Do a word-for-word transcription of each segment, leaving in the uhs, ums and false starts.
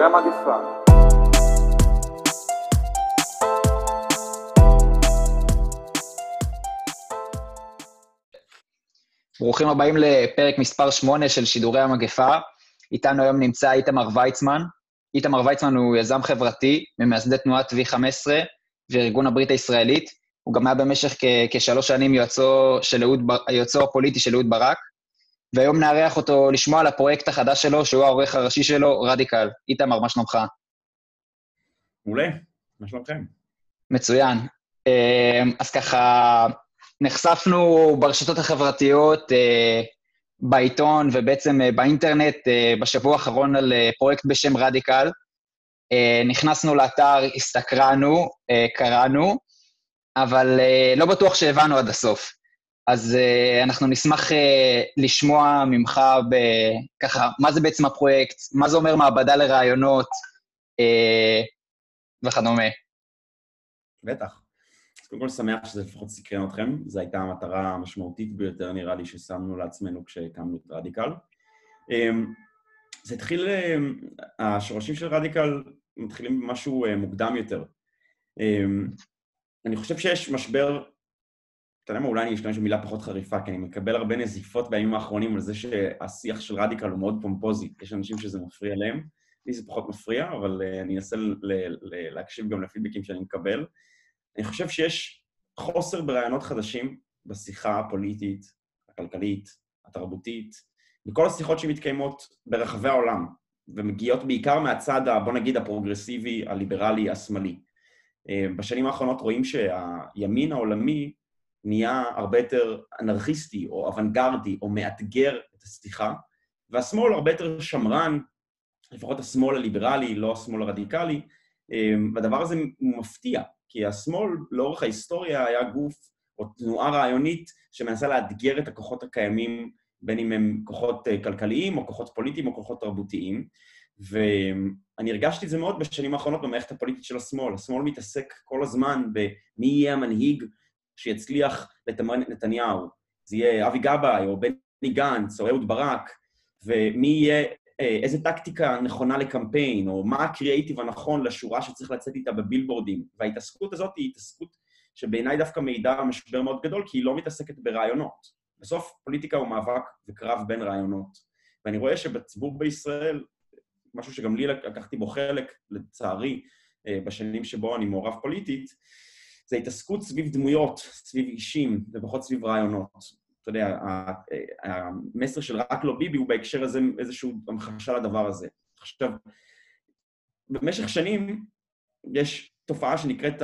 המגפה. ברוכים הבאים לפרק מספר שמונה של שידורי המגפה. איתנו היום נמצא איתמר ויצמן. איתמר ויצמן הוא יזם חברתי, ממייסדי תנועת וי חמש עשרה וארגון הברית הישראלית. הוא גם היה במשך כ- כשלוש שנים יועצו, של אהוד, יועצו הפוליטי של אהוד ברק, והיום נארח אותו לשמוע על הפרויקט החדש שלו, שהוא העורך הראשי שלו, רדיקל. איתמר, מה שלומך? מעולה, מה שלומכם? מצוין. אז ככה, נחשפנו ברשתות החברתיות, בעיתון ובעצם באינטרנט בשבוע האחרון על פרויקט בשם רדיקל. נכנסנו לאתר, הסתקרנו, קראנו, אבל לא בטוח שהבנו עד הסוף. אז אנחנו נשמח לשמוע ממך ככה, מה זה בעצם הפרויקט, מה זה אומר מעבדה לרעיונות וכדומה. בטח. אז קודם כל שמח שזה לפחות סקרן אתכם, זו הייתה המטרה המשמעותית ביותר נראה לי ששמנו לעצמנו כשהקמנו את רדיקל. זה התחיל, השורשים של רדיקל מתחילים במשהו מוקדם יותר. אני חושב שיש משבר, אתה יודע מה, אולי אני אשתמש במילה פחות חריפה, כי אני מקבל הרבה נזיפות בימים האחרונים על זה שהשיח של רדיקל הוא מאוד פומפוזי. יש אנשים שזה מפריע להם, לי זה פחות מפריע, אבל אני אנסה להקשיב גם לפידבקים שאני מקבל. אני חושב שיש חוסר ברעיונות חדשים בשיחה הפוליטית, הכלכלית, התרבותית, בכל השיחות שמתקיימות ברחבי העולם, ומגיעות בעיקר מהצד, בוא נגיד, הפרוגרסיבי, הליברלי, השמאלי. בשנים האחרונות רואים שהימין העולמי נהיה הרבה יותר אנרכיסטי, או אוונגרדי, או מאתגר את השיחה, והשמאל הרבה יותר שמרן, לפחות השמאל הליברלי, לא השמאל הרדיקלי, והדבר הזה הוא מפתיע, כי השמאל לאורך ההיסטוריה היה גוף או תנועה רעיונית שמנסה לאתגר את הכוחות הקיימים, בין אם הם כוחות כלכליים או כוחות פוליטיים או כוחות תרבותיים, ואני הרגשתי את זה מאוד בשנים האחרונות במערכת הפוליטית של השמאל. השמאל מתעסק כל הזמן במי יהיה המנהיג שיצליח לתמרן את נתניהו. זה יהיה אבי גבאי או בני גנץ או אהוד ברק, ומי יהיה איזה טקטיקה נכונה לקמפיין, או מה הקריאייטיב הנכון לשורה שצריך לצאת איתה בבילבורדים. וההתעסקות הזאת היא התעסקות שבעיניי דווקא מעידה על משבר מאוד גדול, כי היא לא מתעסקת ברעיונות. בסוף פוליטיקה הוא מאבק וקרב בין רעיונות. ואני רואה שבציבור בישראל, משהו שגם לי לקחתי בו חלק, לצערי, בשנים שבו אני מעורב פוליטית, זה התעסקות סביב דמויות, סביב אישים, ופחות סביב רעיונות. אתה יודע, המסר של רק לא ביבי הוא בהקשר הזה איזשהו המחשה לדבר הזה. עכשיו, במשך שנים יש תופעה שנקראת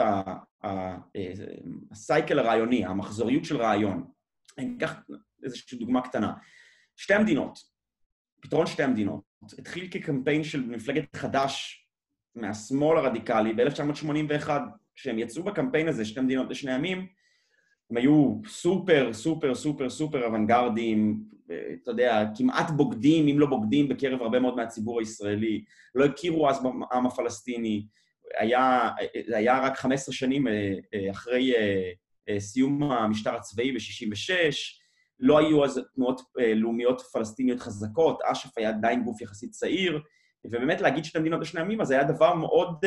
הסייקל הרעיוני, המחזוריות של רעיון. אני אקח איזושהי דוגמה קטנה. שתי המדינות, פתרון שתי המדינות, התחיל כקמפיין של מפלגת חד"ש מהשמאל הרדיקלי ב-אלף תשע מאות שמונים ואחת, כשהם יצאו בקמפיין הזה, שתי מדינות לשני עמים, הם היו סופר, סופר, סופר, סופר אוונגרדים, אתה יודע, כמעט בוגדים, אם לא בוגדים, בקרב הרבה מאוד מהציבור הישראלי. לא הכירו אז בעם הפלסטיני. היה, זה היה רק חמש עשרה שנים אחרי סיום המשטר הצבאי ב-שישים ושש, לא היו אז תנועות לאומיות פלסטיניות חזקות, אש"ף היה עדיין גוף יחסית צעיר, ובאמת להגיד שתי מדינות לשני עמים, אז זה היה דבר מאוד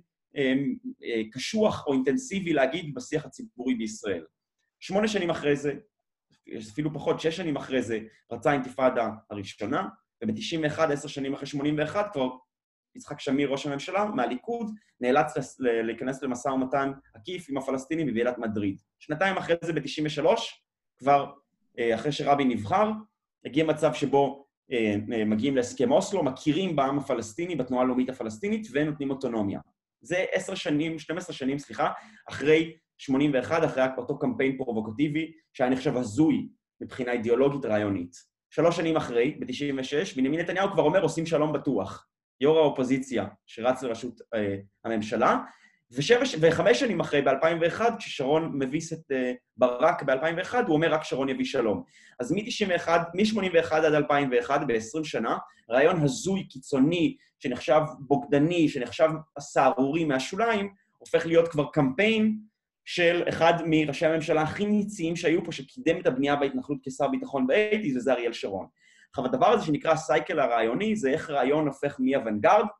קשוח או אינטנסיבי להגיד בשיח הציבורי בישראל. שמונה שנים אחרי זה, אפילו פחות, שש שנים אחרי זה, רצה האינתיפאדה הראשונה, וב-תשעים ואחת, עשר שנים אחרי שמונים ואחת, כבר יצחק שמיר, ראש הממשלה, מהליכוד, נאלץ להיכנס למשא ומתן עקיף עם הפלסטינים בוועידת מדריד. שנתיים אחרי זה, ב-תשעים ושלוש, כבר אחרי שרבין נבחר, הגיע מצב שבו מגיעים להסכם אוסלו, מכירים בעם הפלסטיני, בתנועה הלאומית הפלסטינית, ונותנים אוטונומיה. זה עשר שנים, שתים עשרה שנים, סליחה, אחרי שמונים ואחת, אחרי אותו קמפיין פרובוקטיבי, שהיה נחשב הזוי מבחינה אידיאולוגית רעיונית. שלוש שנים אחרי, ב-תשעים ושש, בנימין נתניהו כבר אומר, עושים שלום בטוח. יו"ר האופוזיציה שרץ לראשות אה, הממשלה, ושבע, וחמש שנים אחרי, ב-אלפיים ואחת, כששרון מביס את אה, ברק ב-אלפיים ואחת, הוא אומר רק שרון יביא שלום. אז מ-תשעים ואחת, מ-שמונים ואחת עד אלפיים ואחת, ב-עשרים שנה, רעיון הזוי, קיצוני, שנחשב בוגדני, שנחשב סהרורי מהשוליים, הופך להיות כבר קמפיין של אחד מראשי הממשלה הכי ניציים שהיו פה, שקידם את הבנייה בהתנחלות כשר ביטחון ב-שמונים, וזה אריאל שרון. עכשיו, הדבר הזה שנקרא סייקל הרעיוני, זה איך רעיון הופך מאוונגרד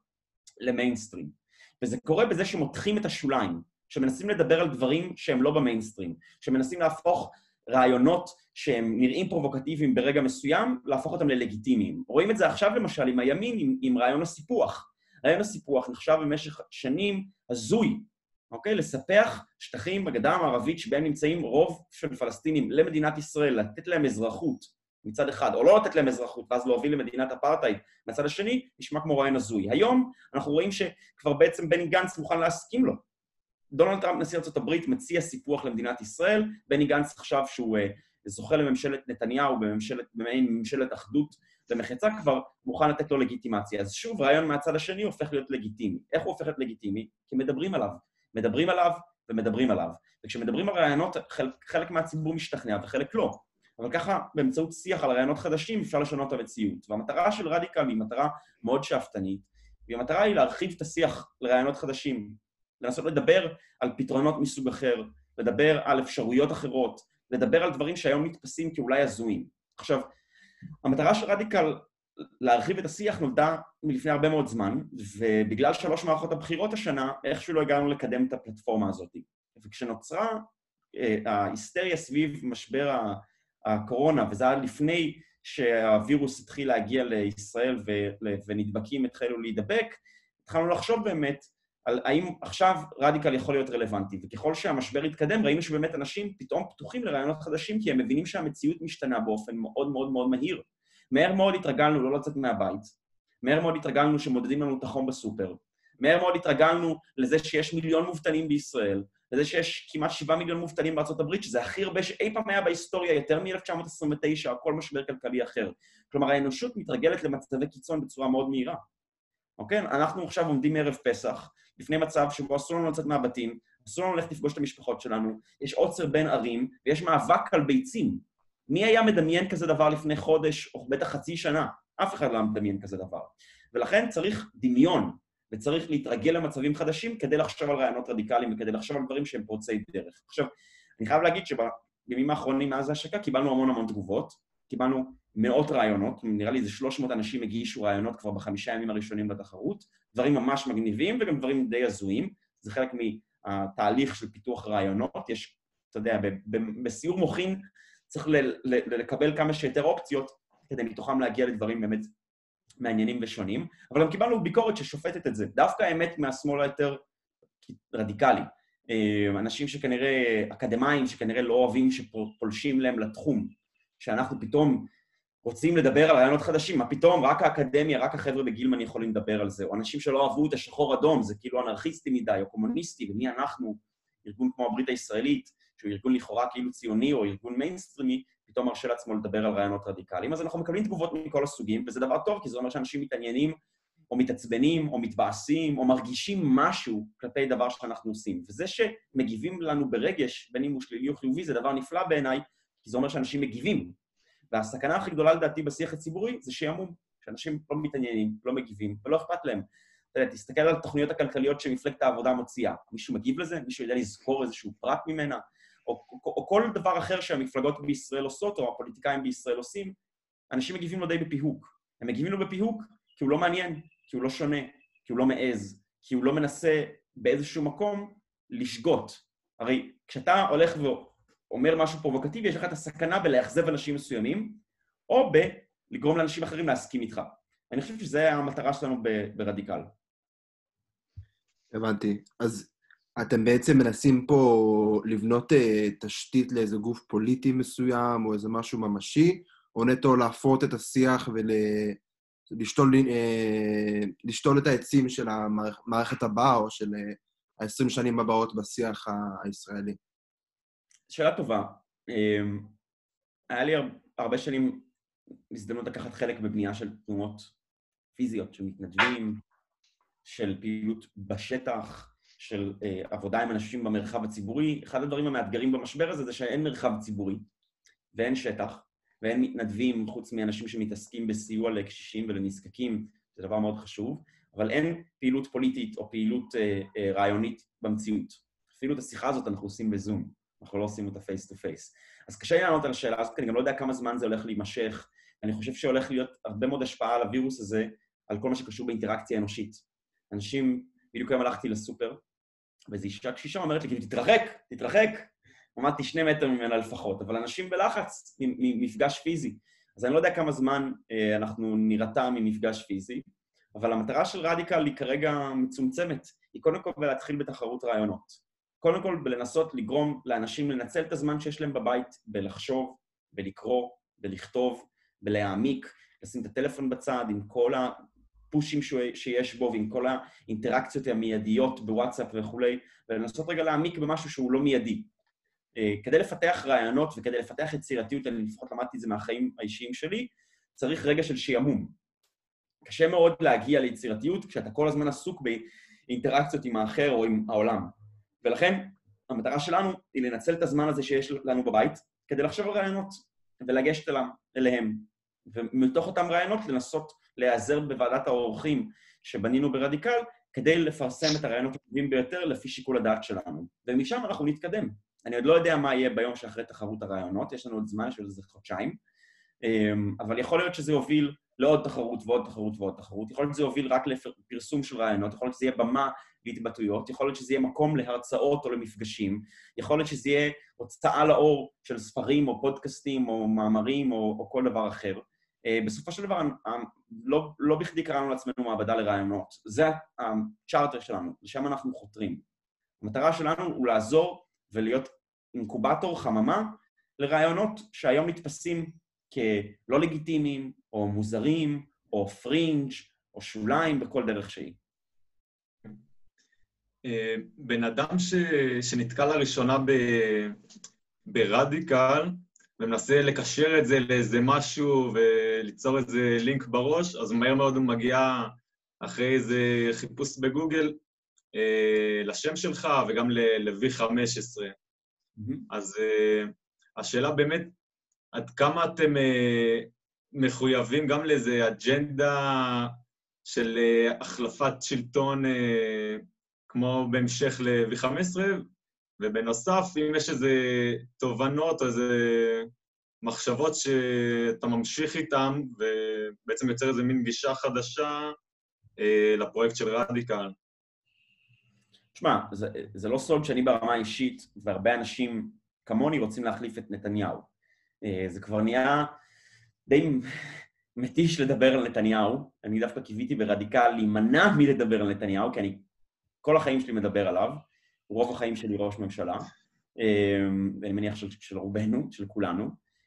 למיינסטרים. וזה קורה בזה שמותחים את השוליים, שמנסים לדבר על דברים שהם לא במיינסטרים, שמנסים להפוך רעיונות שהם נראים פרובוקטיביים ברגע מסוים, להפוך אותם ללגיטימיים. רואים את זה עכשיו למשל עם הימין, עם, עם רעיון הסיפוח. רעיון הסיפוח נחשב במשך שנים הזוי, אוקיי? לספח שטחים בגדה המערבית שבהם נמצאים רוב של פלסטינים למדינת ישראל, לתת להם אזרחות מצד אחד, או לא לתת להם אזרחות, ואז להוביל למדינת אפרטהייד מצד השני, נשמע כמו רעיון הזוי. היום אנחנו רואים שכבר בעצם בני גנץ מוכן להסכים לו. דונלד טראמפ, נשיא ארצות הברית, מציע סיפוח למדינת ישראל, בני גנץ חשב שהוא uh, זוכה לממשלת נתניהו, בממשלת, בממשלת אחדות ומחצה, כבר מוכן לתת לו לגיטימציה. אז שוב, רעיון מהצד השני הופך להיות לגיטימי. איך הוא הופך להיות לגיטימי? כי מדברים עליו. מדברים עליו ומדברים עליו. וכשמדברים על רעיונות, חלק, חלק מהציבור משתכנע וחלק לא. אבל ככה, באמצעות שיח על רעיונות חדשים, אפשר לשנות את המציאות. והמטרה של רדיקל היא מטרה מאוד שאפתנית, והמטרה היא להרחיב את השיח לרעיונות חדשים, לנסות לדבר על פתרונות מסוג אחר, לדבר על אפשרויות אחרות, לדבר על דברים שהיום נתפסים כאולי הזויים. עכשיו, המטרה של רדיקל להרחיב את השיח נולדה מלפני הרבה מאוד זמן, ובגלל שלוש מערכות הבחירות השנה, איכשהו לא הגענו לקדם את הפלטפורמה הזאת. וכשנוצרה ההיסטריה סביב משבר הקורונה, וזה היה לפני שהווירוס התחיל להגיע לישראל ונדבקים התחילו להידבק, התחלנו לחשוב באמת על האם עכשיו רדיקל יכול להיות רלוונטי, וככל שהמשבר התקדם, ראינו שבאמת אנשים פתאום פתוחים לרעיונות חדשים, כי הם מבינים שהמציאות משתנה באופן מאוד מאוד מאוד מהיר. מהר מאוד התרגלנו לא לצאת מהבית, מהר מאוד התרגלנו שמודדים לנו את החום בסופר, מהר מאוד התרגלנו לזה שיש מיליון מובטלים בישראל, לזה שיש כמעט שבעה מיליון מובטלים בארצות הברית, שזה הכי הרבה שאי פעם היה בהיסטוריה, יותר מ-אלף תשע מאות עשרים ותשע, או כל משבר כלכלי אחר. כלומר, האנושות מתרגלת למצבי קיצון בצורה מאוד מהירה. אוקיי? אנחנו עכשיו עומדים מערב פסח, לפני מצב שבו אסור לנו לצאת מהבתים, אסור לנו ללכת לפגוש את המשפחות שלנו, יש עוצר בין ערים, ויש מאבק על ביצים. מי היה מדמיין כזה דבר לפני חודש, או בטח חצי שנה? אף אחד לא מדמיין כזה דבר. ולכן צריך דמיון, וצריך להתרגל למצבים חדשים כדי לחשוב על רעיונות רדיקליים, וכדי לחשוב על דברים שהם פורצי דרך. עכשיו, אני חייב להגיד שבימים האחרונים מאז ההשקה קיבלנו המון המון תגובות, קיבלנו מאות רעיונות, נראה לי איזה שלוש מאות אנשים הגישו רעיונות כבר בחמישה ימים הראשונים לתחרות, דברים ממש מגניבים וגם דברים די הזויים, זה חלק מהתהליך של פיתוח רעיונות, יש, אתה יודע, בסיור מוחין צריך לקבל כמה שיותר אופציות, כדי מתוכם להגיע לדברים באמת מעניינים ושונים, אבל גם קיבלנו ביקורת ששופטת את זה, דווקא האמת מהשמאל היותר רדיקלי, אנשים שכנראה, אקדמיים שכנראה לא אוהבים שפולשים להם לתחום, שאנחנו פתאום רוצים לדבר על רעיונות חדשים, מה פתאום, רק האקדמיה, רק החבר'ה בגילמן יכולים לדבר על זה, או אנשים שלא אהבו את השחור אדום, זה כאילו אנרכיסטי מדי, או קומוניסטי, ומי אנחנו, ארגון כמו הברית הישראלית, שהוא ארגון לכאורה כאילו ציוני, או ארגון מיינסטרימי, פתאום מרשה לעצמו לדבר על רעיונות רדיקליים, אז אנחנו מקבלים תגובות מכל הסוגים, וזה דבר טוב, כי זה אומר שאנשים מתעניינים, או מתעצבנים, או מתבאסים, או מרגישים משהו כלפי דבר שאנחנו עושים. וזה שמגיבים לנו ברגש, בין אם הוא שלילי או חיובי, זה דבר נפלא בעיניי, כי זה אומר שאנשים מגיבים. והסכנה הכי גדולה לדעתי בשיח הציבורי זה שימום, שאנשים לא מתעניינים, לא מגיבים, ולא אכפת להם. אתה יודע, תסתכל על התוכניות הכלכליות שמפלגת העבודה מוציאה. מישהו מגיב לזה? מישהו יודע לזכור איזשהו פרט ממנה? או, או, או כל דבר אחר שהמפלגות בישראל עושות, או הפוליטיקאים בישראל עושים, אנשים מגיבים לו די בפיהוק. הם מגיבים לו בפיהוק כי הוא לא מעניין, כי הוא לא שונה, כי הוא לא מעז, כי הוא לא מנסה באיזשהו מקום לשגות. הרי כשאתה הולך ואומר משהו פרובוקטיבי, יש לך את הסכנה בלאכזב אנשים מסוימים, או בלגרום לאנשים אחרים להסכים איתך. אני חושב שזה המטרה שלנו ברדיקל. הבנתי. אז אתם בעצם מנסים פה לבנות תשתית לאיזה גוף פוליטי מסוים, או איזה משהו ממשי, או נטו להפרות את השיח ולשתול לשתול את העצים של המערכת הבאה, או של ה-עשרים שנים הבאות בשיח הישראלי? שאלה טובה. היה לי הרבה שנים הזדמנות לקחת חלק בבנייה של תנועות פיזיות, של מתנדבים, של פעילות בשטח, של אה, עבודה עם אנשים במרחב הציבורי. אחד הדברים המאתגרים במשבר הזה זה שאין מרחב ציבורי, ואין שטח, ואין מתנדבים חוץ מאנשים שמתעסקים בסיוע לקשישים ולנזקקים, זה דבר מאוד חשוב, אבל אין פעילות פוליטית או פעילות אה, אה, רעיונית במציאות. אפילו את השיחה הזאת אנחנו עושים בזום, אנחנו לא עושים אותה פייס טו פייס. אז קשה לי לענות על השאלה הזאת, כי אני גם לא יודע כמה זמן זה הולך להימשך, אני חושב שהולך להיות הרבה מאוד השפעה על הווירוס הזה, על כל מה שקשור באינטראקציה אנושית. אנשים, בדיוק היום הלכתי לסופר, ואיזו אישה קשישה אומרת לי, תתרחק, תתרחק. עמדתי שני מטר ממנה לפחות, אבל אנשים בלחץ ממפגש פיזי. אז אני לא יודע כמה זמן אנחנו נירתע ממפגש פיזי, אבל המטרה של רדיקל היא כרגע מצומצמת. היא קודם כל להתחיל בתחרות רעיונות. קודם כל בלנסות לגרום לאנשים לנצל את הזמן שיש להם בבית, בלחשוב, בלקרוא, בלכתוב, בלהעמיק, לשים את הטלפון בצד עם כל הפושים שיש בו ועם כל האינטראקציות המיידיות בוואטסאפ וכו', ולנסות רגע להעמיק במשהו שהוא לא מיידי. כדי לפתח רעיונות וכדי לפתח יצירתיות, אני לפחות למדתי את זה מהחיים האישיים שלי, צריך רגע של שיעמום. קשה מאוד להגיע ליצירתיות כשאתה כל הזמן עסוק באינטראקציות עם האחר או עם העולם. ולכן המטרה שלנו היא לנצל את הזמן הזה שיש לנו בבית כדי לחשוב על רעיונות ולגשת אליהם. ומתוך אותם רעיונות לנסות להיעזר בוועדת האורחים שבנינו ברדיקל כדי לפרסם את הרעיונות הטובים ביותר לפי שיקול הדעת שלנו. ומשם אנחנו נתקדם. אני עוד לא יודע מה יהיה ביום שאחרי תחרות הרעיונות, יש לנו עוד זמן של איזה חודשיים, אבל יכול להיות שזה יוביל לעוד תחרות ועוד תחרות ועוד תחרות, יכול להיות שזה יוביל רק לפרסום של רעיונות, יכול להיות שזה יהיה במה להתבטאויות, יכול להיות שזה יהיה מקום להרצאות או למפגשים, יכול להיות שזה יהיה הוצאה לאור של ספרים או פודקאסטים או מאמרים או, או כל דבר אחר. בסופו של דבר, לא, לא בכדי קראנו לעצמנו מעבדה לרעיונות, זה הצ'ארטר שלנו, לשם אנחנו חותרים. המטרה שלנו הוא לעזור ולהיות אינקובטור חממה לרעיונות שהיום נתפסים כלא לגיטימיים, או מוזרים, או פרינג', או שוליים, בכל דרך שהיא. בן אדם ש... שנתקל לראשונה ב... ברדיקל, ומנסה לקשר את זה לאיזה משהו וליצור איזה לינק בראש, אז מהר מאוד הוא מגיע אחרי איזה חיפוש בגוגל, לשם שלך וגם ל-וי חמש עשרה. Mm-hmm. אז uh, השאלה באמת, עד כמה אתם uh, מחויבים גם לאיזה אג'נדה של uh, החלפת שלטון uh, כמו בהמשך ל-וי חמש עשרה, ובנוסף, אם יש איזה תובנות או איזה מחשבות שאתה ממשיך איתם, ובעצם יוצר איזה מין גישה חדשה uh, לפרויקט של רדיקל. תשמע, זה, זה לא סוד שאני ברמה האישית, והרבה אנשים כמוני רוצים להחליף את נתניהו. זה כבר נהיה די מתיש לדבר על נתניהו. אני דווקא קיוויתי ברדיקל להימנע מלדבר על נתניהו, כי אני כל החיים שלי מדבר עליו, רוב החיים שלי ראש ממשלה, ואני מניח של, של רובנו, של כולנו,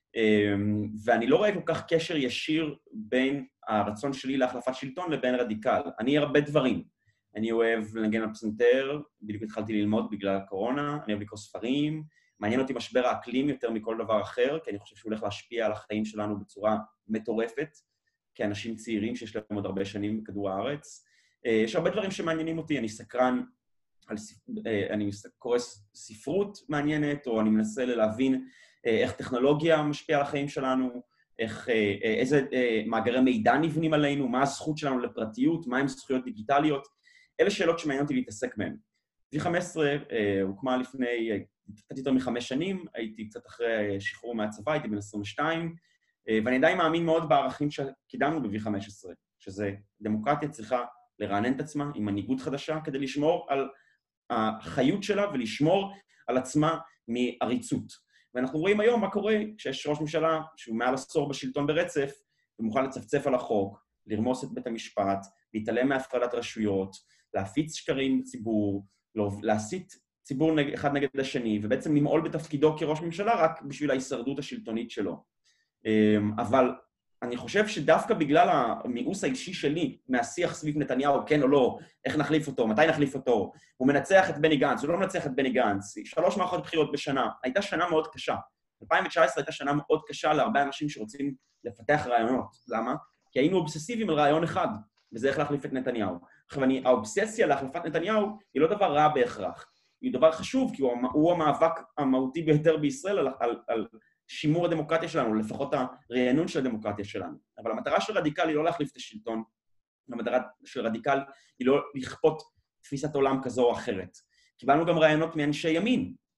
ואני לא רואה כל כך קשר ישיר בין הרצון שלי להחלפת שלטון לבין רדיקל. אני הרבה דברים. אני אוהב לנגן על פסנתר, בדיוק התחלתי ללמוד בגלל הקורונה, אני אוהב לקרוא ספרים, מעניין אותי משבר האקלים יותר מכל דבר אחר, כי אני חושב שהוא הולך להשפיע על החיים שלנו בצורה מטורפת, כאנשים צעירים שיש להם עוד הרבה שנים בכדור הארץ. יש הרבה דברים שמעניינים אותי, אני סקרן, על, אני קורא ספרות מעניינת, או אני מנסה להבין איך טכנולוגיה משפיעה על החיים שלנו, איך, איזה מאגרי מידע נבנים עלינו, מה הזכות שלנו לפרטיות, מה הם זכויות דיגיטליות, אלה שאלות שמעניין אותי להתעסק מהן. וי חמש עשרה אה, הוקמה לפני, קצת יותר מחמש שנים, הייתי קצת אחרי שחרור מהצבא, הייתי בן עשרים ושתיים, אה, ואני עדיין מאמין מאוד בערכים שקידמנו ב-וי חמש עשרה, שזה דמוקרטיה צריכה לרענן את עצמה עם מנהיגות חדשה, כדי לשמור על החיות שלה ולשמור על עצמה מעריצות. ואנחנו רואים היום מה קורה כשיש ראש ממשלה שהוא מעל עשור בשלטון ברצף, ומוכן לצפצף על החוק, לרמוס את בית המשפט, להתעלם מהפרדת רשויות, להפיץ שקרים בציבור, להסית ציבור אחד נגד השני, ובעצם למעול בתפקידו כראש ממשלה רק בשביל ההישרדות השלטונית שלו. אבל אני חושב שדווקא בגלל המיאוס האישי שלי מהשיח סביב נתניהו, כן או לא, איך נחליף אותו, מתי נחליף אותו, הוא מנצח את בני גנץ, הוא לא מנצח את בני גנץ, שלוש מערכות בחירות בשנה, הייתה שנה מאוד קשה. אלפיים תשע עשרה הייתה שנה מאוד קשה להרבה אנשים שרוצים לפתח רעיונות. למה? כי היינו אובססיביים על רעיון אחד, וזה איך להחליף את נתניהו. עכשיו, אני, האובססיה להחלפת נתניהו היא לא דבר רע בהכרח. היא דבר חשוב, כי הוא, הוא המאבק המהותי ביותר בישראל על, על, על שימור הדמוקרטיה שלנו, לפחות הרענון של הדמוקרטיה שלנו. אבל המטרה של רדיקל היא לא להחליף את השלטון. המטרה של רדיקל היא לא לכפות תפיסת עולם כזו או אחרת. קיבלנו גם רעיונות מאנשי ימין,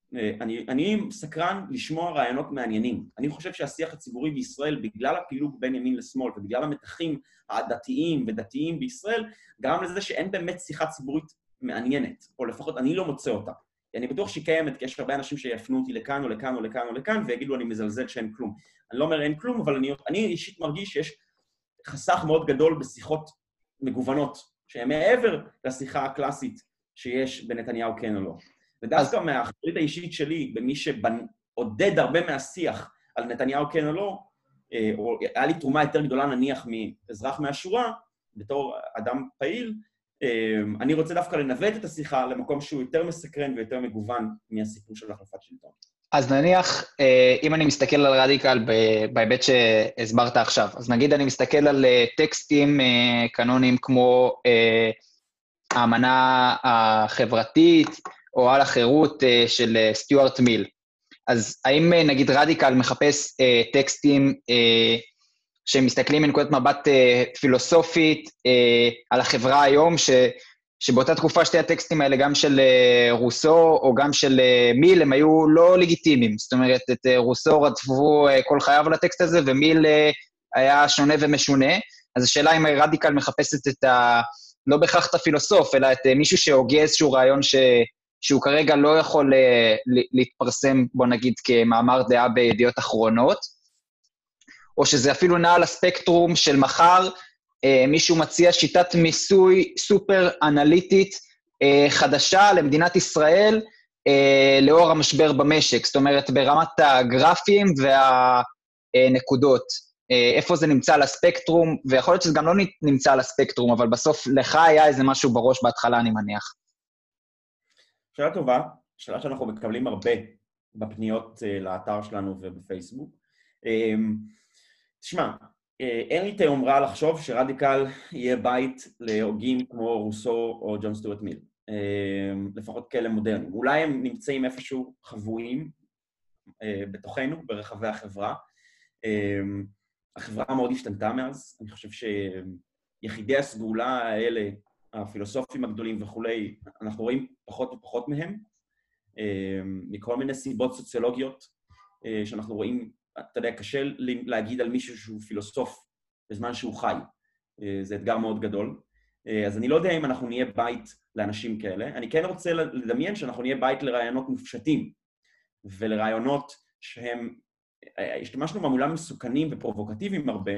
אני, אני סקרן לשמוע רעיונות מעניינים. אני חושב שהשיח הציבורי בישראל, בגלל הפילוג בין ימין לשמאל, ובגלל המתחים הדתיים ודתיים בישראל, גרם לזה שאין באמת שיחה ציבורית מעניינת, או לפחות אני לא מוצא אותה. אני בטוח שהיא קיימת, כי יש הרבה אנשים שיפנו אותי לכאן או לכאן או לכאן או לכאן, ויגידו אני מזלזל שאין כלום. אני לא אומר אין כלום, אבל אני, אני אישית מרגיש שיש חסך מאוד גדול בשיחות מגוונות, שהן מעבר לשיחה הקלאסית שיש בנתניהו כן או לא. ודווקא אז... מהאחרית האישית שלי, במי שעודד הרבה מהשיח על נתניהו כן או לא, או היה לי תרומה יותר גדולה נניח מאזרח מהשורה, בתור אדם פעיל, אני רוצה דווקא לנווט את השיחה למקום שהוא יותר מסקרן ויותר מגוון מהסיפור של החלפת שלטון. אז נניח, אם אני מסתכל על רדיקל בהיבט שהסברת עכשיו, אז נגיד אני מסתכל על טקסטים קנוניים כמו האמנה החברתית, או על החירות של סטיוארט מיל. אז האם נגיד רדיקל מחפש טקסטים שמסתכלים מנקודת מבט פילוסופית על החברה היום, ש... שבאותה תקופה שתי הטקסטים האלה, גם של רוסו או גם של מיל, הם היו לא לגיטימיים. זאת אומרת, את רוסו רדפו כל חייו על הטקסט הזה, ומיל היה שונה ומשונה. אז השאלה אם רדיקל מחפשת את ה... לא בהכרח את הפילוסוף, אלא את מישהו שהוגה איזשהו רעיון ש... שהוא כרגע לא יכול להתפרסם, בוא נגיד, כמאמר דעה בידיעות אחרונות, או שזה אפילו נע על הספקטרום של מחר, מישהו מציע שיטת מיסוי סופר אנליטית חדשה למדינת ישראל, לאור המשבר במשק, זאת אומרת, ברמת הגרפים והנקודות, איפה זה נמצא על הספקטרום, ויכול להיות שזה גם לא נמצא על הספקטרום, אבל בסוף לך היה איזה משהו בראש בהתחלה, אני מניח. שאלה טובה, שאלה שאנחנו מקבלים הרבה בפניות לאתר שלנו ובפייסבוק. תשמע, אין לי תיאומרה לחשוב שרדיקל יהיה בית להוגים כמו רוסו או ג'ון סטיוארט מיל. לפחות כאלה מודרניים. אולי הם נמצאים איפשהו חבויים בתוכנו, ברחבי החברה. החברה מאוד השתנתה מאז. אני חושב שיחידי הסגולה האלה, הפילוסופים הגדולים וכולי, אנחנו רואים פחות ופחות מהם, מכל מיני סיבות סוציולוגיות, שאנחנו רואים, אתה יודע, קשה להגיד על מישהו שהוא פילוסוף בזמן שהוא חי. זה אתגר מאוד גדול. אז אני לא יודע אם אנחנו נהיה בית לאנשים כאלה. אני כן רוצה לדמיין שאנחנו נהיה בית לרעיונות מופשטים, ולרעיונות שהם, השתמשנו במולם מסוכנים ופרובוקטיביים הרבה,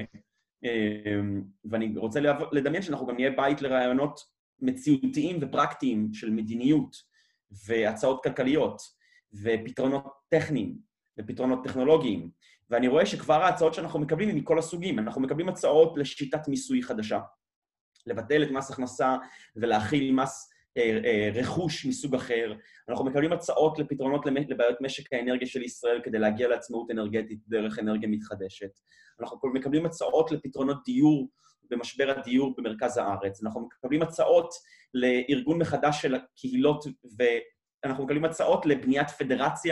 ואני רוצה לדמיין שאנחנו גם נהיה בית לרעיונות מציאותיים ופרקטיים של מדיניות, והצעות כלכליות, ופתרונות טכניים, ופתרונות טכנולוגיים. ואני רואה שכבר ההצעות שאנחנו מקבלים הם מכל הסוגים. אנחנו מקבלים הצעות לשיטת מיסוי חדשה, לבטל את מס הכנסה ולהכיל מס אה, אה, רכוש מסוג אחר. אנחנו מקבלים הצעות לפתרונות לבעיות משק האנרגיה של ישראל כדי להגיע לעצמאות אנרגטית דרך אנרגיה מתחדשת. אנחנו מקבלים הצעות לפתרונות דיור במשבר הדיור במרכז הארץ. אנחנו מקבלים הצעות לארגון מחדש של הקהילות, ואנחנו מקבלים הצעות לבניית פדרציה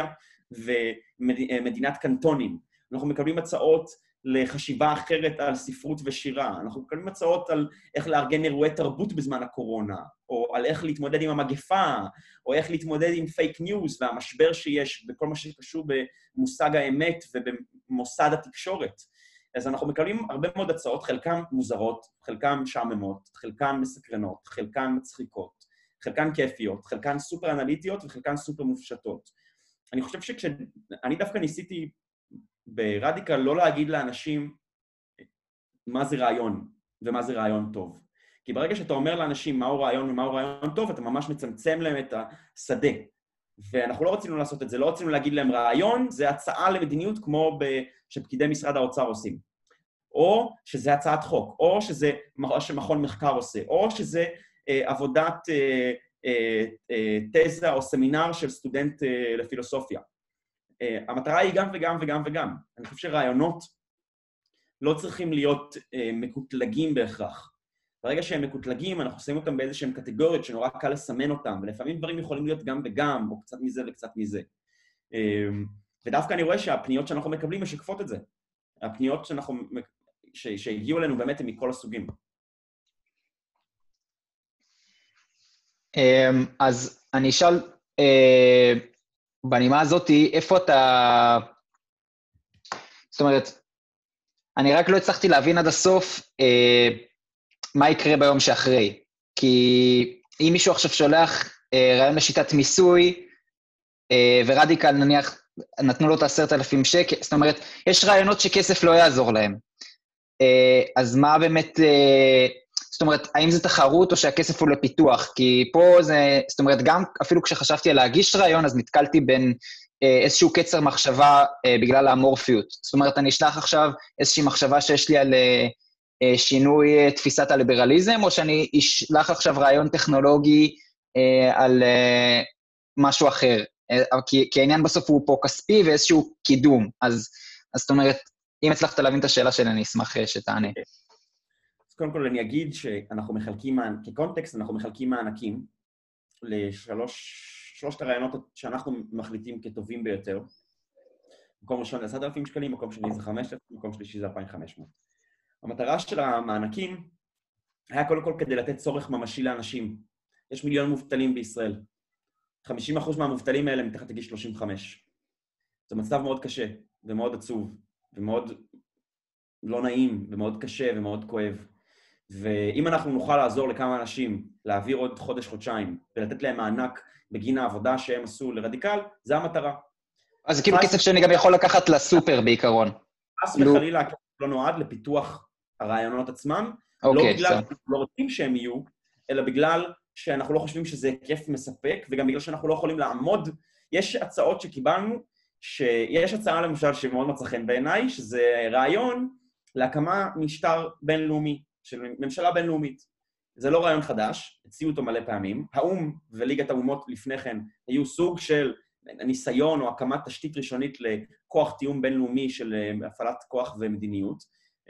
ומדינת קנטונים. אנחנו מקבלים הצעות לחשיבה אחרת על ספרות ושירה. אנחנו מקבלים הצעות על איך לארגן אירועי תרבות בזמן הקורונה, או על איך להתמודד עם המגפה, או איך להתמודד עם פייק ניוז והמשבר שיש בכל מה שקשור במושג האמת ובמוסד התקשורת. אז אנחנו מקבלים הרבה מאוד הצעות, חלקן מוזרות, חלקן שעממות, חלקן מסקרנות, חלקן מצחיקות, חלקן כיפיות, חלקן סופר אנליטיות וחלקן סופר מופשטות. אני חושב שכשאני דווקא ניסיתי ברדיקל לא להגיד לאנשים מה זה רעיון ומה זה רעיון טוב. כי ברגע שאתה אומר לאנשים מהו רעיון ומהו רעיון טוב, אתה ממש מצמצם להם את השדה. ואנחנו לא רצינו לעשות את זה, לא רצינו להגיד להם רעיון, זה הצעה למדיניות כמו שפקידי משרד האוצר עושים. או שזה הצעת חוק, או שזה מה שמכון מחקר עושה, או שזה אה, עבודת אה, אה, אה, תזה או סמינר של סטודנט אה, לפילוסופיה. Uh, המטרה היא גם וגם וגם וגם. אני חושב שרעיונות לא צריכים להיות uh, מקוטלגים בהכרח. ברגע שהם מקוטלגים, אנחנו שמים אותם באיזשהם קטגוריות שנורא קל לסמן אותם, ולפעמים דברים יכולים להיות גם וגם, או קצת מזה וקצת מזה. Uh, ודווקא אני רואה שהפניות שאנחנו מקבלים משקפות את זה. הפניות שאנחנו, ש, שהגיעו אלינו באמת הם מכל הסוגים. Um, אז אני אשאל... Uh... בנימה הזאת, איפה אתה... זאת אומרת, אני רק לא הצלחתי להבין עד הסוף אה, מה יקרה ביום שאחרי. כי אם מישהו עכשיו שולח אה, רעיון לשיטת מיסוי, אה, ורדיקל נניח נתנו לו את עשרת אלפים שקל, זאת אומרת, יש רעיונות שכסף לא יעזור להם. אה, אז מה באמת... אה, זאת אומרת, האם זה תחרות או שהכסף הוא לפיתוח? כי פה זה, זאת אומרת, גם אפילו כשחשבתי על להגיש רעיון, אז נתקלתי בין אה, איזשהו קצר מחשבה אה, בגלל האמורפיות. זאת אומרת, אני אשלח עכשיו איזושהי מחשבה שיש לי על אה, שינוי אה, תפיסת הליברליזם, או שאני אשלח עכשיו רעיון טכנולוגי אה, על אה, משהו אחר. אה, כי, כי העניין בסוף הוא פה כספי ואיזשהו קידום. אז, אז זאת אומרת, אם הצלחת להבין את השאלה שלי, אני אשמח שתענה. קודם כל אני אגיד שאנחנו מחלקים, כקונטקסט אנחנו מחלקים מענקים לשלוש, שלושת הרעיונות שאנחנו מחליטים כטובים ביותר. מקום ראשון זה עשרת אלפים שקלים, מקום שני זה חמשת אלפים, מקום שלישי זה אלפיים וחמש מאות. המטרה של המענקים היה קודם כל כדי לתת צורך ממשי לאנשים. יש מיליון מובטלים בישראל. חמישים אחוז מהמובטלים האלה מתחת לגיל שלושים וחמש. זה מצב מאוד קשה ומאוד עצוב ומאוד לא נעים ומאוד קשה ומאוד כואב. ואם אנחנו נוכל לעזור לכמה אנשים להעביר עוד חודש-חודשיים ולתת להם מענק בגין העבודה שהם עשו לרדיקל, זה המטרה. אז זה כאילו כסף שאני גם יכול לקחת לסופר בעיקרון. חס וחלילה, הכסף לא נועד לפיתוח הרעיונות עצמם, לא בגלל שאנחנו לא רוצים שהם יהיו, אלא בגלל שאנחנו לא חושבים שזה כיף מספק, וגם בגלל שאנחנו לא יכולים לעמוד. יש הצעות שקיבלנו, שיש הצעה למשל שמאוד מצא חן בעיניי, שזה רעיון להקמה משטר בינלאומי. של ממשלה בינלאומית. זה לא רעיון חדש, הציעו אותו מלא פעמים. האום וליגת האומות לפני כן היו סוג של ניסיון או הקמת תשתית ראשונית לכוח תיאום בינלאומי של הפעלת כוח ומדיניות.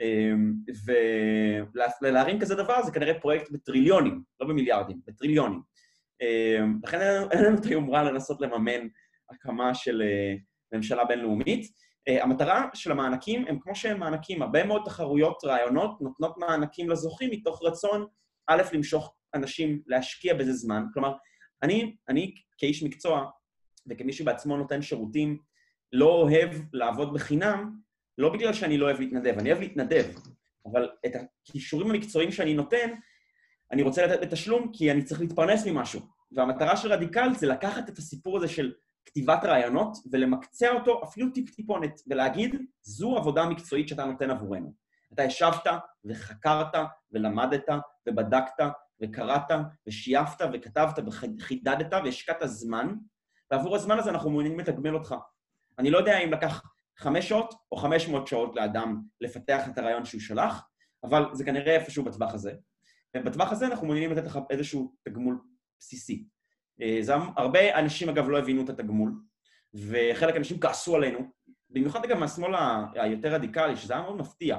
ולהרים כזה דבר זה כנראה פרויקט בטריליונים, לא במיליארדים, בטריליונים. לכן אין לנו את היומרה לנסות לממן הקמה של ממשלה בינלאומית. המטרה של המענקים הם כמו שהם מענקים, הרבה מאוד תחרויות רעיונות נותנות מענקים לזוכים מתוך רצון, א', למשוך אנשים להשקיע בזה זמן. כלומר, אני, אני כאיש מקצוע וכמי שבעצמו נותן שירותים, לא אוהב לעבוד בחינם, לא בגלל שאני לא אוהב להתנדב, אני אוהב להתנדב, אבל את הכישורים המקצועיים שאני נותן, אני רוצה לתת בתשלום כי אני צריך להתפרנס ממשהו. והמטרה של רדיקל זה לקחת את הסיפור הזה של כתיבת רעיונות, ולמקצע אותו אפילו טיפ-טיפונת, ולהגיד, זו עבודה מקצועית שאתה נותן עבורנו. אתה ישבת וחקרת ולמדת ובדקת וקראת ושייפת וכתבת וחידדת והשקעת זמן, ועבור הזמן הזה אנחנו מעוניינים לתגמל אותך. אני לא יודע אם לקח חמש שעות או חמש מאות שעות לאדם לפתח את הרעיון שהוא שלח, אבל זה כנראה איפשהו בטווח הזה. ובטווח הזה אנחנו מעוניינים לתת לך איזשהו תגמול בסיסי. זה, הרבה אנשים אגב לא הבינו את התגמול, וחלק אנשים כעסו עלינו, במיוחד גם מהשמאל היותר רדיקלי, שזה היה מאוד מפתיע.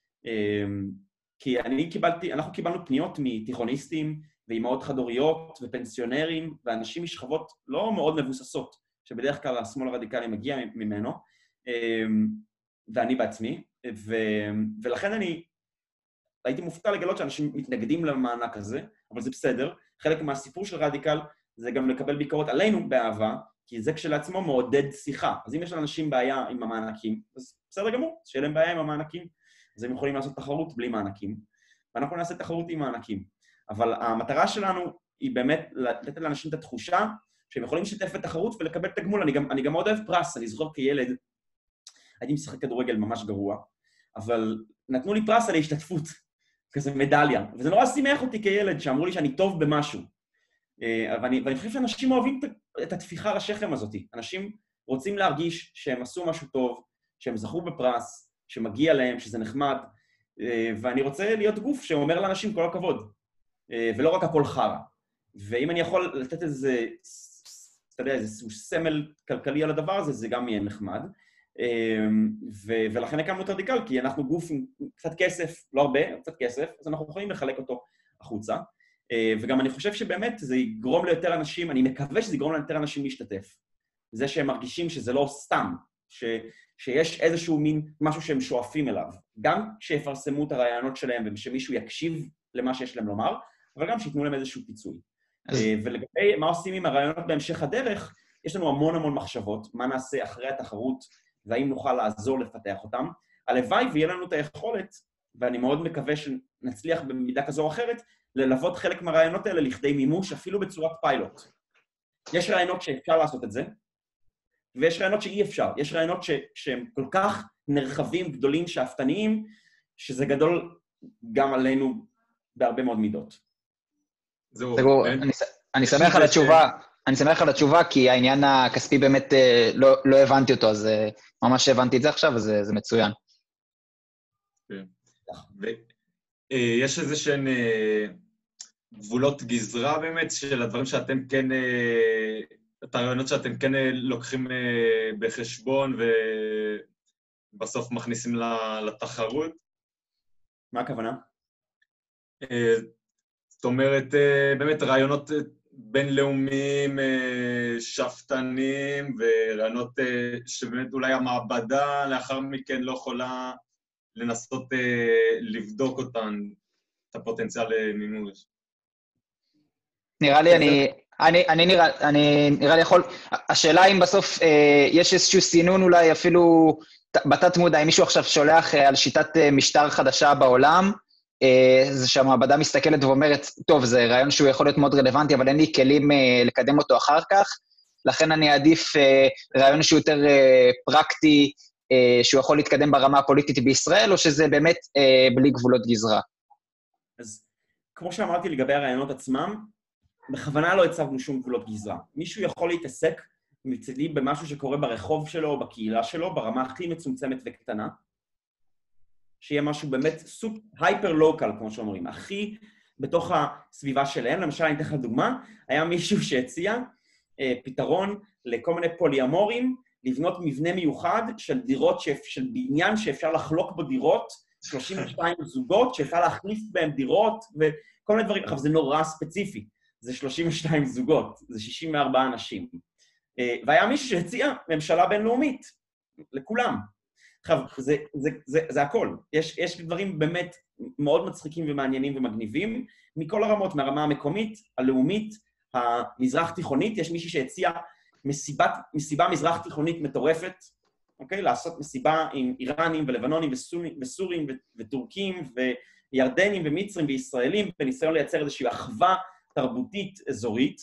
כי אני קיבלתי, אנחנו קיבלנו פניות מתיכוניסטים, ואימהות חד-הוריות, ופנסיונרים, ואנשים משכבות לא מאוד מבוססות, שבדרך כלל השמאל הרדיקלי מגיע ממנו, ואני בעצמי, ו, ולכן אני הייתי מופתע לגלות שאנשים מתנגדים למענק הזה, אבל זה בסדר. חלק מהסיפור של רדיקל זה גם לקבל ביקורת עלינו באהבה, כי זה כשלעצמו מעודד שיחה. אז אם יש לאנשים בעיה עם המענקים, אז בסדר גמור, שיהיה להם בעיה עם המענקים, אז הם יכולים לעשות תחרות בלי מענקים, ואנחנו נעשה תחרות עם מענקים. אבל המטרה שלנו היא באמת לתת לאנשים את התחושה שהם יכולים לשתף בתחרות ולקבל תגמול. אני גם, אני גם מאוד אוהב פרס, אני זוכר כילד, הייתי משחק כדורגל ממש גרוע, אבל נתנו לי פרס על ההשתתפות, כזה מדליה, וזה נורא שימח אותי כילד, שאמרו לי שאני טוב במשהו. ואני, ואני חושב שאנשים אוהבים את התפיחה לשכם הזאת. אנשים רוצים להרגיש שהם עשו משהו טוב, שהם זכו בפרס, שמגיע להם, שזה נחמד, ואני רוצה להיות גוף שאומר לאנשים כל הכבוד, ולא רק הכל חרא. ואם אני יכול לתת איזה, אתה יודע, איזה סמל כלכלי על הדבר הזה, זה גם יהיה נחמד. ו- ולכן הקמנו את רדיקל, כי אנחנו גוף עם קצת כסף, לא הרבה, קצת כסף, אז אנחנו יכולים לחלק אותו החוצה. וגם אני חושב שבאמת זה יגרום ליותר אנשים, אני מקווה שזה יגרום ליותר אנשים להשתתף. זה שהם מרגישים שזה לא סתם, ש- שיש איזשהו מין משהו שהם שואפים אליו. גם שיפרסמו את הרעיונות שלהם ושמישהו יקשיב למה שיש להם לומר, אבל גם שיתנו להם איזשהו פיצוי. אז... ולגבי מה עושים עם הרעיונות בהמשך הדרך, יש לנו המון המון מחשבות, מה נעשה אחרי התחרות, והאם נוכל לעזור לפתח אותם. הלוואי ויהיה לנו את היכולת, ואני מאוד מקווה שנצליח במידה כזו או אחרת, ללוות חלק מהרעיונות האלה לכדי מימוש, אפילו בצורת פיילוט. יש רעיונות שאפשר לעשות את זה, ויש רעיונות שאי אפשר. יש רעיונות ש- שהם כל כך נרחבים, גדולים, שאפתניים, שזה גדול גם עלינו בהרבה מאוד מידות. זהו, אני שמח על התשובה, אני שמח על התשובה, כי העניין הכספי באמת לא הבנתי אותו, אז ממש הבנתי את זה עכשיו, אז זה מצוין. ויש איזה שהן גבולות גזרה באמת, של הדברים שאתם כן, את הרעיונות שאתם כן לוקחים בחשבון, ובסוף מכניסים לתחרות? מה הכוונה? זאת אומרת, באמת רעיונות בינלאומיים, שפטנים, ורעיונות שבאמת אולי המעבדה לאחר מכן לא יכולה לנסות לבדוק אותן, את הפוטנציאל למימוש. נראה לי, אני, אני, אני נראה, אני נראה לי יכול, השאלה אם בסוף יש איזשהו סינון אולי אפילו בתת מודע, אם מישהו עכשיו שולח על שיטת משטר חדשה בעולם, זה שהמעבדה מסתכלת ואומרת, טוב, זה רעיון שהוא יכול להיות מאוד רלוונטי, אבל אין לי כלים לקדם אותו אחר כך, לכן אני אעדיף רעיון שהוא יותר פרקטי, שהוא יכול להתקדם ברמה הפוליטית בישראל, או שזה באמת בלי גבולות גזרה? אז כמו שאמרתי לגבי הרעיונות עצמם, בכוונה לא הצבנו שום גבולות גזרה. מישהו יכול להתעסק מצדי במשהו שקורה ברחוב שלו או בקהילה שלו, ברמה הכי מצומצמת וקטנה, שיהיה משהו באמת סופ, הייפר-לוקל, כמו שאומרים, הכי בתוך הסביבה שלהם. למשל, אני אתן לך דוגמה, היה מישהו שהציע אה, פתרון לכל מיני פוליאמורים, לבנות מבנה מיוחד של דירות, שאפ, של בניין שאפשר לחלוק בו דירות, שלושים ושתיים זוגות, שאפשר להחליף בהם דירות, וכל מיני דברים. עכשיו, זה נורא ספציפי, זה שלושים ושתיים זוגות, זה שישים וארבעה אנשים. אה, והיה מישהו שהציע ממשלה בינלאומית, לכולם. עכשיו, זה, זה, זה, זה הכל. יש, יש דברים באמת מאוד מצחיקים ומעניינים ומגניבים, מכל הרמות, מהרמה המקומית, הלאומית, המזרח תיכונית. יש מישהי שהציע מסיבת, מסיבה מזרח תיכונית מטורפת, אוקיי? לעשות מסיבה עם איראנים ולבנונים וסורים, וסורים וטורקים וירדנים ומצרים וישראלים, בניסיון לייצר איזושהי אחווה תרבותית אזורית.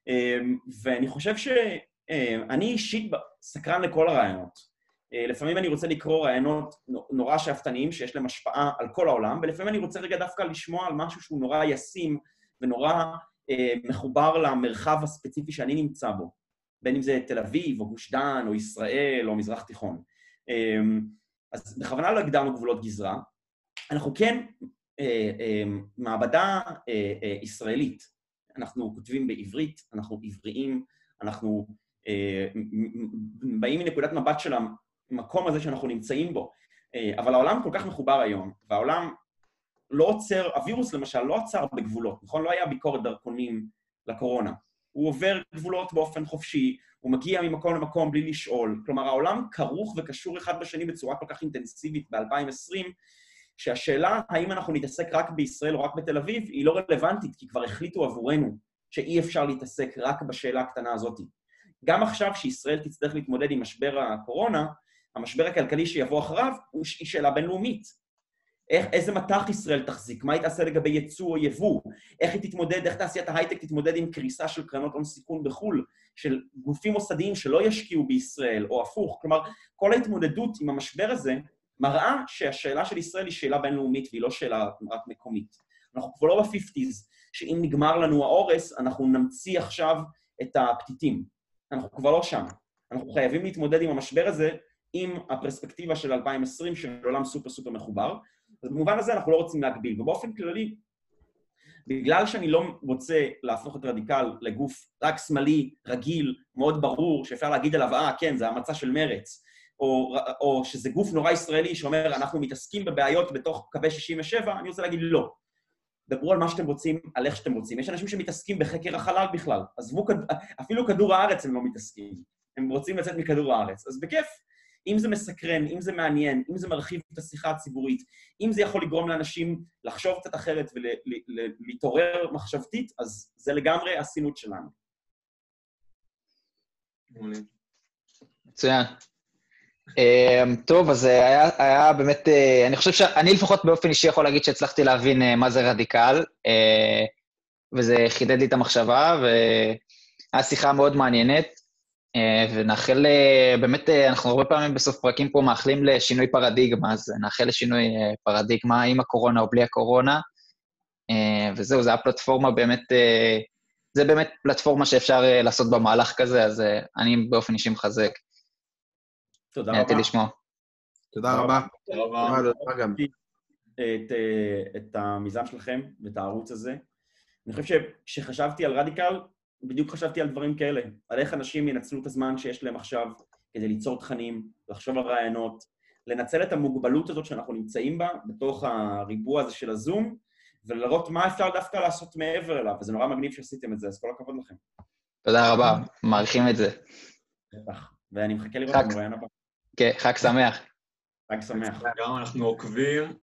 ואני חושב שאני אישית סקרן לכל הרעיונות. לפעמים אני רוצה לקרוא רעיונות נורא שאפתניים שיש להם השפעה על כל העולם, ולפעמים אני רוצה רגע דווקא לשמוע על משהו שהוא נורא ישים ונורא אה, מחובר למרחב הספציפי שאני נמצא בו, בין אם זה תל אביב או גוש דן או ישראל או מזרח תיכון. אה, אז בכוונה לא הגדרנו גבולות גזרה. אנחנו כן אה, אה, מעבדה אה, אה, ישראלית. אנחנו כותבים בעברית, אנחנו עבריים, אנחנו אה, באים מנקודת מבט של המקום הזה שאנחנו נמצאים בו. אבל העולם כל כך מחובר היום, והעולם לא עוצר, הווירוס למשל לא עצר בגבולות, נכון? לא היה ביקורת דרכונים לקורונה. הוא עובר גבולות באופן חופשי, הוא מגיע ממקום למקום בלי לשאול. כלומר, העולם כרוך וקשור אחד בשני בצורה כל כך אינטנסיבית ב-אלפיים ועשרים, שהשאלה האם אנחנו נתעסק רק בישראל או רק בתל אביב, היא לא רלוונטית, כי כבר החליטו עבורנו שאי אפשר להתעסק רק בשאלה הקטנה הזאת. גם עכשיו שישראל תצטרך להתמודד עם משבר הקורונה, המשבר הכלכלי שיבוא אחריו הוא שאלה בינלאומית. איך, איזה מתח ישראל תחזיק? מה היא תעשה לגבי ייצוא או יבוא? איך היא תתמודד, איך תעשיית ההייטק תתמודד עם קריסה של קרנות הון סיכון בחו"ל, של גופים מוסדיים שלא ישקיעו בישראל, או הפוך. כלומר, כל ההתמודדות עם המשבר הזה מראה שהשאלה של ישראל היא שאלה בינלאומית, והיא לא שאלה רק מקומית. אנחנו כבר לא ב-חמישים, שאם נגמר לנו האורס, אנחנו נמציא עכשיו את הפתיתים. אנחנו כבר לא שם. אנחנו חייבים להתמודד עם המשבר הזה, עם הפרספקטיבה של אלפיים ועשרים, של עולם סופר סופר מחובר. אז במובן הזה אנחנו לא רוצים להגביל. ובאופן כללי, בגלל שאני לא רוצה להפוך את רדיקל לגוף רק שמאלי, רגיל, מאוד ברור, שאפשר להגיד עליו, אה, כן, זה המצע של מרץ, או, או שזה גוף נורא ישראלי שאומר, אנחנו מתעסקים בבעיות בתוך קווי שישים ושבע, אני רוצה להגיד לא. דברו על מה שאתם רוצים, על איך שאתם רוצים. יש אנשים שמתעסקים בחקר החלל בכלל. עזבו, אפילו כדור הארץ הם לא מתעסקים. הם רוצים לצאת מכדור הארץ. אז בכיף. אם זה מסקרן, אם זה מעניין, אם זה מרחיב את השיחה הציבורית, אם זה יכול לגרום לאנשים לחשוב קצת אחרת ולהתעורר מחשבתית, אז זה לגמרי הסינות שלנו. מצוין. טוב, אז היה, היה באמת, אני חושב שאני לפחות באופן אישי יכול להגיד שהצלחתי להבין מה זה רדיקל, וזה חידד לי את המחשבה, והיה שיחה מאוד מעניינת, ונאחל, באמת, אנחנו הרבה פעמים בסוף פרקים פה מאחלים לשינוי פרדיגמה, אז נאחל לשינוי פרדיגמה עם הקורונה או בלי הקורונה, וזהו, זה הפלטפורמה באמת, זה באמת פלטפורמה שאפשר לעשות במהלך כזה, אז אני באופן אישי מחזק. תודה רבה. נהניתי לשמוע. תודה רבה. תודה רבה. תודה גם. את, את המיזם שלכם ואת הערוץ הזה. אני חושב שכשחשבתי על רדיקל, בדיוק חשבתי על דברים כאלה, על איך אנשים ינצלו את הזמן שיש להם עכשיו כדי ליצור תכנים, לחשוב על רעיונות, לנצל את המוגבלות הזאת שאנחנו נמצאים בה, בתוך הריבוע הזה של הזום, ולראות מה אפשר דווקא לעשות מעבר אליו, וזה נורא מגניב שעשיתם את זה, אז כל הכבוד לכם. תודה רבה, מעריכים את זה. בטח, ואני מחכה לראות את המראיין הבא. כן, חג שמח. חג שמח. גם אנחנו עוקבים,